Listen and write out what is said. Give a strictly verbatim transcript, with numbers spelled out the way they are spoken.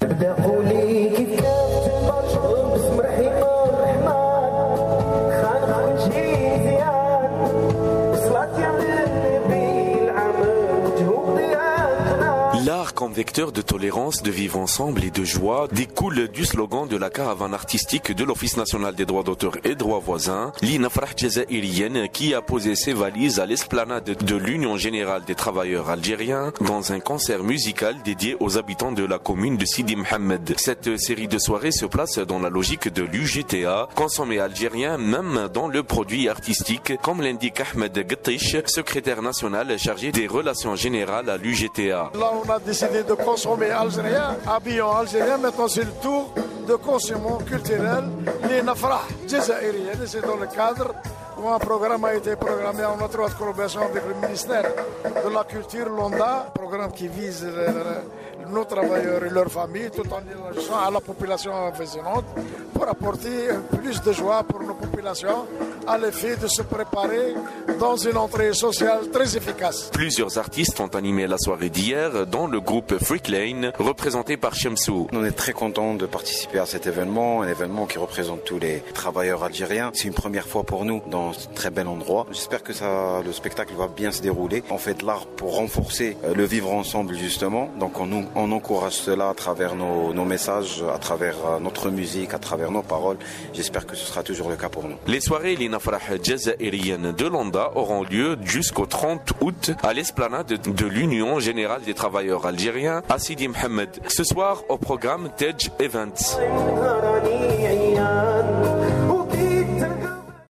L'art comme vecteur de tolérance, de vivre ensemble et de joie découle du slogan de la caravane artistique de l'Office national des droits d'auteur et droits voisins, Li Nafrah Jazairiyen, qui a posé ses valises à l'esplanade de l'Union générale des travailleurs algériens dans un concert musical dédié aux habitants de la commune de Sidi Mohamed. Cette série de soirées se place dans la logique de l'U G T A, consommer algérien même dans le produit artistique, comme l'indique Ahmed Gattish, secrétaire national chargé des relations générales à l'U G T A. Là, on a décidé de consommer algérien, habillant algérien. Maintenant, c'est le tour de consommer culturel, les Nafrah Jazairiyen. C'est dans le cadre où un programme a été programmé en étroite collaboration avec le ministère de la Culture, l'ONDA, programme qui vise le, le, nos travailleurs et leurs familles, tout en élargissant à la population environnante pour apporter plus de joie pour nos populations à l'effet de se préparer dans une entrée sociale très efficace. Plusieurs artistes ont animé la soirée d'hier, dont le groupe Freak Lane, représenté par Shamsou. On est très contents de participer à cet événement, un événement qui représente tous les travailleurs algériens. C'est une première fois pour nous dans un très bel endroit. J'espère que ça, le spectacle va bien se dérouler. On fait de l'art pour renforcer le vivre ensemble justement. Donc on, on encourage cela à travers nos, nos messages, à travers notre musique, à travers nos paroles. J'espère que ce sera toujours le cas pour nous. Les soirées Li Nafrah Jazairiyen de l'ONDA auront lieu jusqu'au trente août à l'esplanade de l'Union générale des travailleurs algériens à Sidi Mohamed. Ce soir au programme Tej Events.